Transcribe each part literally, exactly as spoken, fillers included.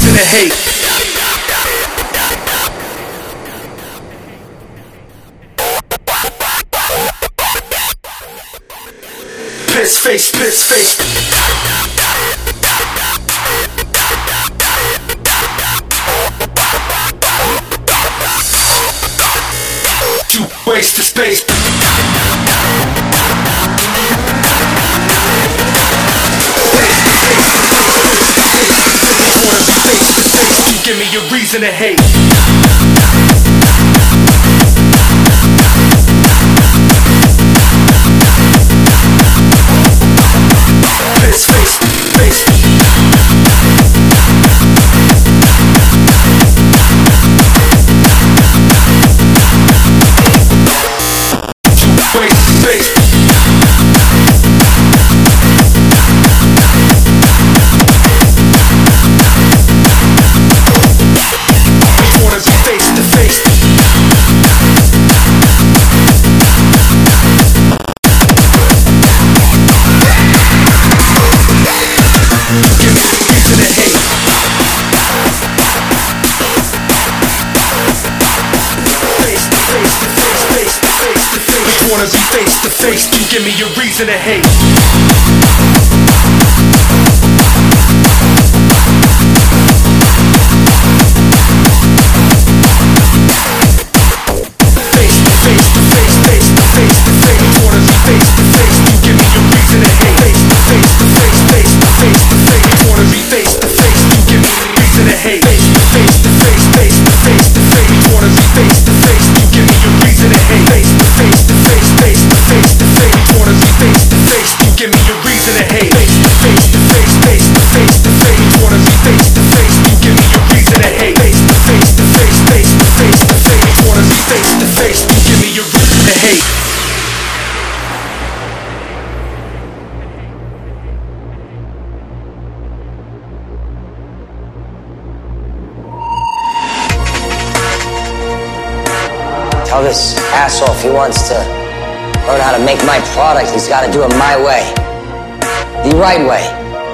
reason to hate. Piss face, piss face. You waste the space. Give me a reason to hate. Face, face, face. Wait, face. Wanna be face to face, you give me a reason to hate. Face to face to face, face to face to face. Wanna be face to face, you give me a reason to hate. Face to face to face, face to face to face. Wanna be face to face, you give me a reason to hate. Face to face to face, face to face to face. Wanna be face to face, you give me a reason to hate. Face to face to face, face to face to face. Wanna be face to face, you give me a reason to hate. Face to face to face, face to face to face. Wanna be face to face, you give me a reason to hate. Face to face to face, face to face to face. Wanna be face to face, you give me a reason to hate. Tell this asshole if he wants to learn how to make my product, he's got to do it my way. The right way.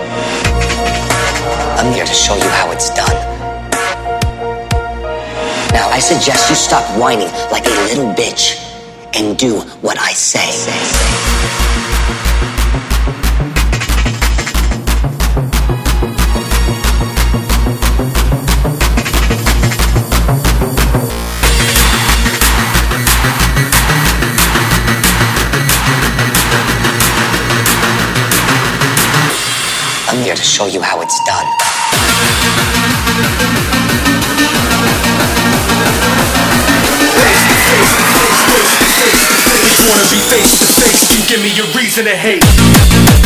I'm here to show you how it's done. Now, I suggest you stop whining like a little bitch and do what I say. I'm here to show you how it's done. Wanna be face to face, you give me a reason to hate.